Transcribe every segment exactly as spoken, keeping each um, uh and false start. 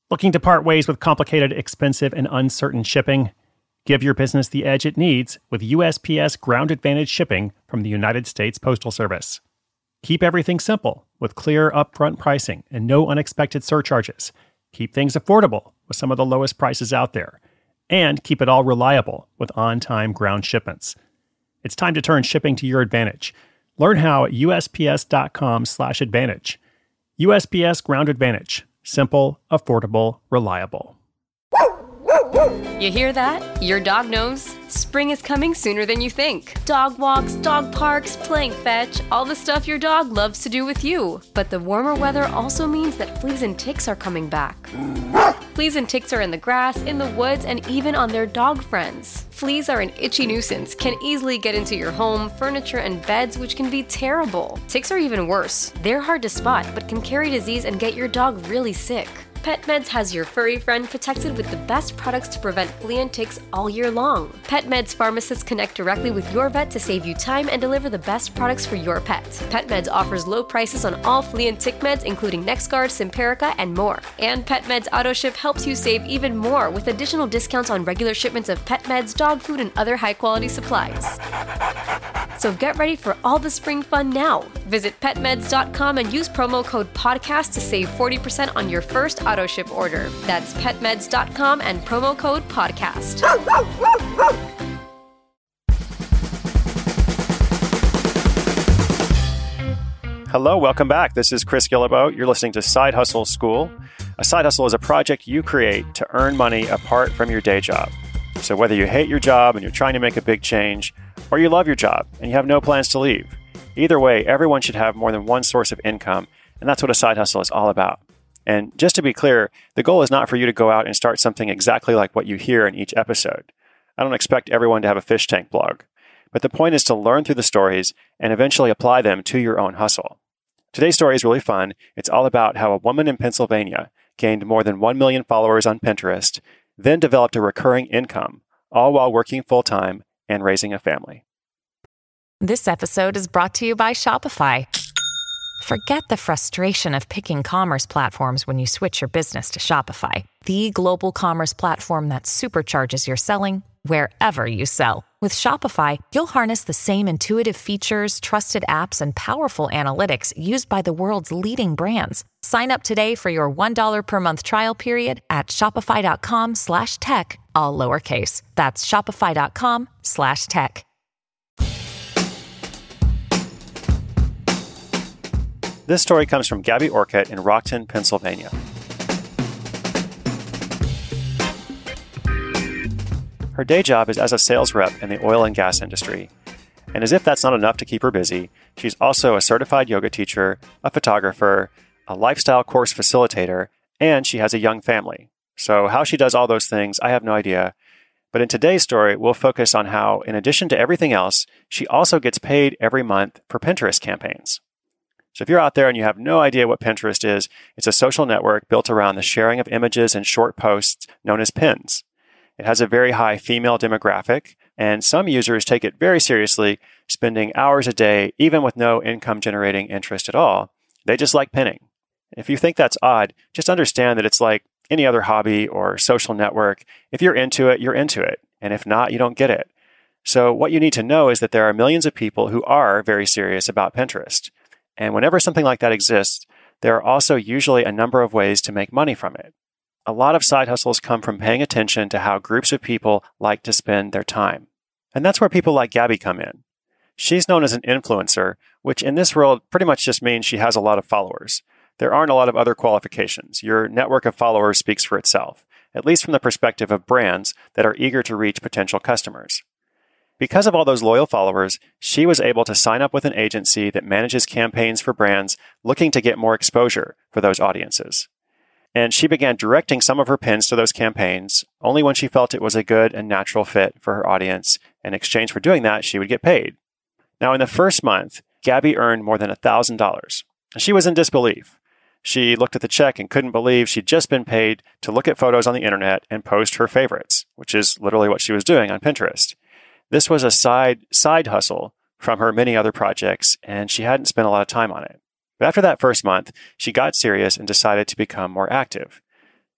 Looking to part ways with complicated, expensive, and uncertain shipping? Give your business the edge it needs with U S P S Ground Advantage shipping from the United States Postal Service. Keep everything simple with clear upfront pricing and no unexpected surcharges. Keep things affordable with some of the lowest prices out there. And keep it all reliable with on-time ground shipments. It's time to turn shipping to your advantage. Learn how at USPS.com slash advantage. U S P S Ground Advantage. Simple, affordable, reliable. You hear that? Your dog knows. Spring is coming sooner than you think. Dog walks, dog parks, playing fetch, all the stuff your dog loves to do with you. But the warmer weather also means that fleas and ticks are coming back. Fleas and ticks are in the grass, in the woods, and even on their dog friends. Fleas are an itchy nuisance, can easily get into your home, furniture, and beds, which can be terrible. Ticks are even worse. They're hard to spot, but can carry disease and get your dog really sick. PetMeds has your furry friend protected with the best products to prevent flea and ticks all year long. PetMeds pharmacists connect directly with your vet to save you time and deliver the best products for your pet. PetMeds offers low prices on all flea and tick meds, including NexGard, Simparica, and more. And PetMeds AutoShip helps you save even more with additional discounts on regular shipments of pet meds, dog food, and other high-quality supplies. So get ready for all the spring fun now. Visit pet meds dot com and use promo code podcast to save forty percent on your first auto ship order. That's pet meds dot com and promo code podcast. Hello, welcome back. This is Chris Guillebeau. You're listening to Side Hustle School. A side hustle is a project you create to earn money apart from your day job. So whether you hate your job and you're trying to make a big change, or you love your job and you have no plans to leave, either way, everyone should have more than one source of income, and that's what a side hustle is all about. And just to be clear, the goal is not for you to go out and start something exactly like what you hear in each episode. I don't expect everyone to have a fish tank blog. But the point is to learn through the stories and eventually apply them to your own hustle. Today's story is really fun. It's all about how a woman in Pennsylvania gained more than one million followers on Pinterest, then developed a recurring income, all while working full-time and raising a family. This episode is brought to you by Shopify. Forget the frustration of picking commerce platforms when you switch your business to Shopify, the global commerce platform that supercharges your selling wherever you sell. With Shopify, you'll harness the same intuitive features, trusted apps, and powerful analytics used by the world's leading brands. Sign up today for your one dollar per month trial period at shopify.com slash tech, all lowercase. That's shopify.com slash tech. This story comes from Gabby Orcutt in Rockton, Pennsylvania. Her day job is as a sales rep in the oil and gas industry. And as if that's not enough to keep her busy, she's also a certified yoga teacher, a photographer, a lifestyle course facilitator, and she has a young family. So how she does all those things, I have no idea. But in today's story, we'll focus on how, in addition to everything else, she also gets paid every month for Pinterest campaigns. So if you're out there and you have no idea what Pinterest is, it's a social network built around the sharing of images and short posts known as pins. It has a very high female demographic, and some users take it very seriously, spending hours a day, even with no income-generating interest at all. They just like pinning. If you think that's odd, just understand that it's like any other hobby or social network. If you're into it, you're into it. And if not, you don't get it. So what you need to know is that there are millions of people who are very serious about Pinterest. And whenever something like that exists, there are also usually a number of ways to make money from it. A lot of side hustles come from paying attention to how groups of people like to spend their time. And that's where people like Gabby come in. She's known as an influencer, which in this world pretty much just means she has a lot of followers. There aren't a lot of other qualifications. Your network of followers speaks for itself, at least from the perspective of brands that are eager to reach potential customers. Because of all those loyal followers, she was able to sign up with an agency that manages campaigns for brands looking to get more exposure for those audiences. And she began directing some of her pins to those campaigns only when she felt it was a good and natural fit for her audience. In exchange for doing that, she would get paid. Now, in the first month, Gabby earned more than one thousand dollars. She was in disbelief. She looked at the check and couldn't believe she'd just been paid to look at photos on the internet and post her favorites, which is literally what she was doing on Pinterest. This was a side side hustle from her many other projects, and she hadn't spent a lot of time on it. But after that first month, she got serious and decided to become more active.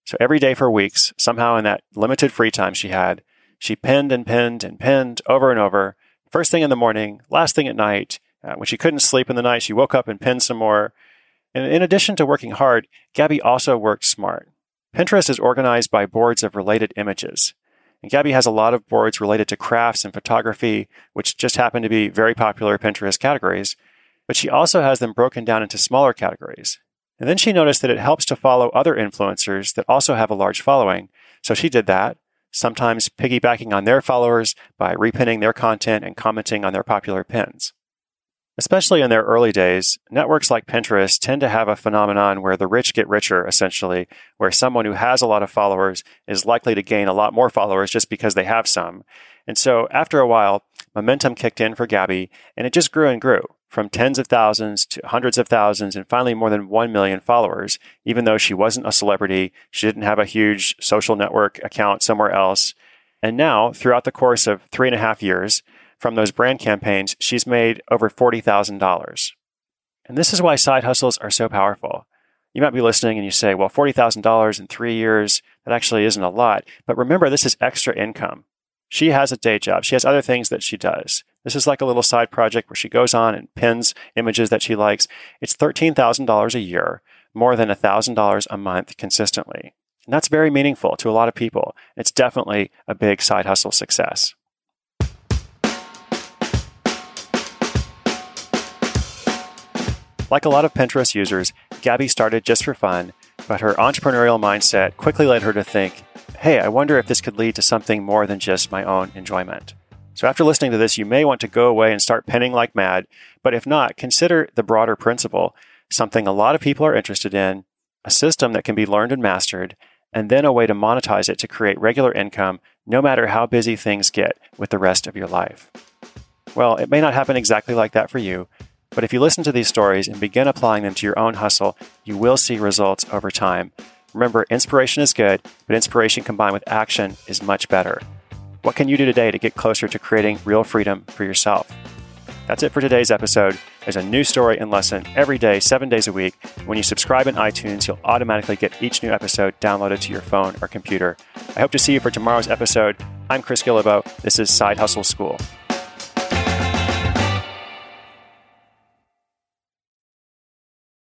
So every day for weeks, somehow in that limited free time she had, she pinned and pinned and pinned over and over. First thing in the morning, last thing at night. Uh, when she couldn't sleep in the night, she woke up and pinned some more. And in addition to working hard, Gabby also worked smart. Pinterest is organized by boards of related images. And Gabby has a lot of boards related to crafts and photography, which just happen to be very popular Pinterest categories. But she also has them broken down into smaller categories. And then she noticed that it helps to follow other influencers that also have a large following. So she did that, sometimes piggybacking on their followers by repinning their content and commenting on their popular pins. Especially in their early days, networks like Pinterest tend to have a phenomenon where the rich get richer, essentially, where someone who has a lot of followers is likely to gain a lot more followers just because they have some. And so after a while, momentum kicked in for Gabby, and it just grew and grew, from tens of thousands to hundreds of thousands, and finally more than one million followers, even though she wasn't a celebrity, she didn't have a huge social network account somewhere else. And now, throughout the course of three and a half years, from those brand campaigns, she's made over forty thousand dollars. And this is why side hustles are so powerful. You might be listening and you say, well, forty thousand dollars in three years, that actually isn't a lot. But remember, this is extra income. She has a day job. She has other things that she does. This is like a little side project where she goes on and pins images that she likes. It's thirteen thousand dollars a year, more than one thousand dollars a month consistently. And that's very meaningful to a lot of people. It's definitely a big side hustle success. Like a lot of Pinterest users, Gabby started just for fun, but her entrepreneurial mindset quickly led her to think, hey, I wonder if this could lead to something more than just my own enjoyment. So after listening to this, you may want to go away and start pinning like mad, but if not, consider the broader principle, something a lot of people are interested in, a system that can be learned and mastered, and then a way to monetize it to create regular income, no matter how busy things get with the rest of your life. Well, it may not happen exactly like that for you, but if you listen to these stories and begin applying them to your own hustle, you will see results over time. Remember, inspiration is good, but inspiration combined with action is much better. What can you do today to get closer to creating real freedom for yourself? That's it for today's episode. There's a new story and lesson every day, seven days a week. When you subscribe in iTunes, you'll automatically get each new episode downloaded to your phone or computer. I hope to see you for tomorrow's episode. I'm Chris Guillebeau. This is Side Hustle School.